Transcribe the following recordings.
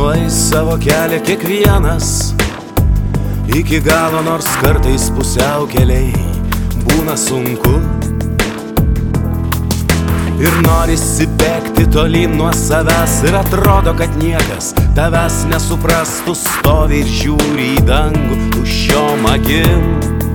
nueis savo kelią kiekvienas iki galo, nors kartais pusiaukeliai būna sunku. Ir norisi bėgti tolyn nuo savęs ir atrodo, kad niekas tavęs nesuprastų, stovi ir žiūri į dangų tuščiom akim.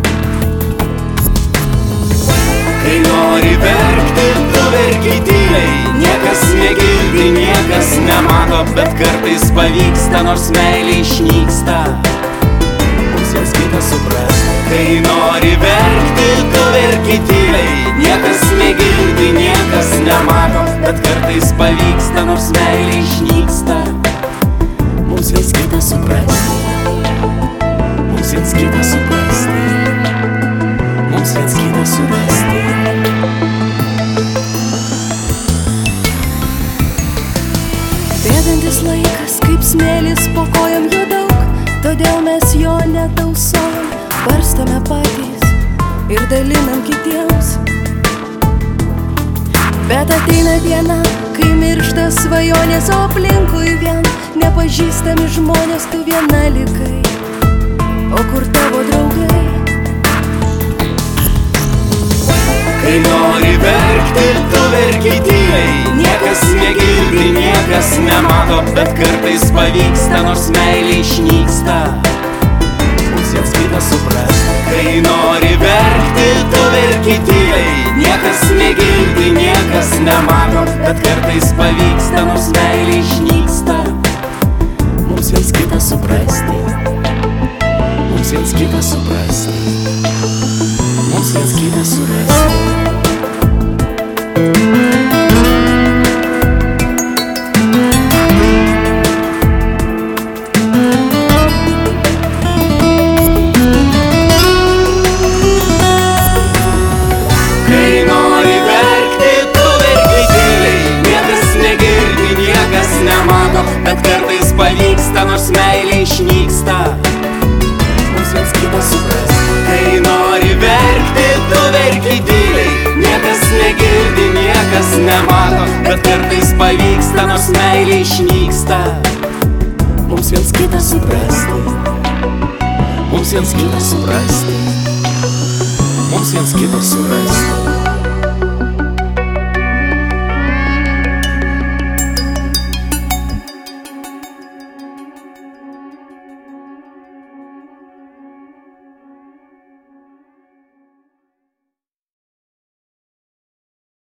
Kai nori verkti, tu verki tyliai, niekas negirdi, niekas nemato, bet kartais pavyksta, nors meilė išnyksta. Mums viens kitą suprast. Kai nori verkti, tu verki tyliai, niekas negirdi, niekas nemato, bet kartais pavyksta, nors meilė išnyksta. Mums viens kitą suprasti. Mums viens kitą suprasti. Mums viens kitą surasti. Bėgantis laikas kaip smėlis po kojom jo daug, todėl mes jo netausojam, barstome patys ir dalinam kitiems. Bet ateina diena, kai miršta svajonės, o aplinkui vien nepažįstami žmonės, tu viena likai. O kur tavo draugai? Kai nori verkti, tu verki tyliai, niekas negirdi, niekas nemato, bet kartais pavyksta, nors meilė išnyksta. Mums viens kitą suprast. Kai nori verkti, tu verki tyliai, niekas negirdi, niekas nemato, bet kartais pavyksta, nors meilė išnyksta. Mums viens kitą suprasti. Mums viens kitą suprasti. Mums viens kitą surasti. Kai nori verkti, tu verki tyliai, niekas negirdi, niekas nemato, bet kartais pavyksta, nors meilė išnyksta. Mums viens kitą suprast. Kai nori verkti, tu verki tyliai, niekas negirdi, niekas nemato, bet kartais pavyksta, nors meilė išnyksta. Mums viens kitą suprasti. Mums viens kitą suprasti. Mums viens kitą surasti.